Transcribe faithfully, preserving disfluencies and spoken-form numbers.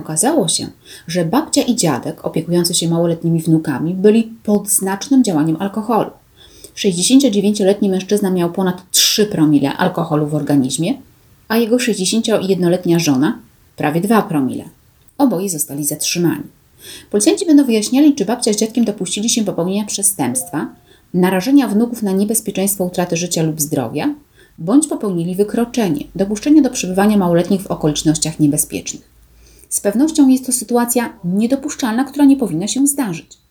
Okazało się, że babcia i dziadek opiekujący się małoletnimi wnukami byli pod znacznym działaniem alkoholu. sześćdziesięciodziewięcioletni mężczyzna miał ponad trzy promile alkoholu w organizmie, a jego sześćdziesięciojednoletnia żona prawie dwa promile. Oboje zostali zatrzymani. Policjanci będą wyjaśniali, czy babcia z dziadkiem dopuścili się popełnienia przestępstwa, narażenia wnuków na niebezpieczeństwo utraty życia lub zdrowia, bądź popełnili wykroczenie, dopuszczenie do przebywania małoletnich w okolicznościach niebezpiecznych. Z pewnością jest to sytuacja niedopuszczalna, która nie powinna się zdarzyć.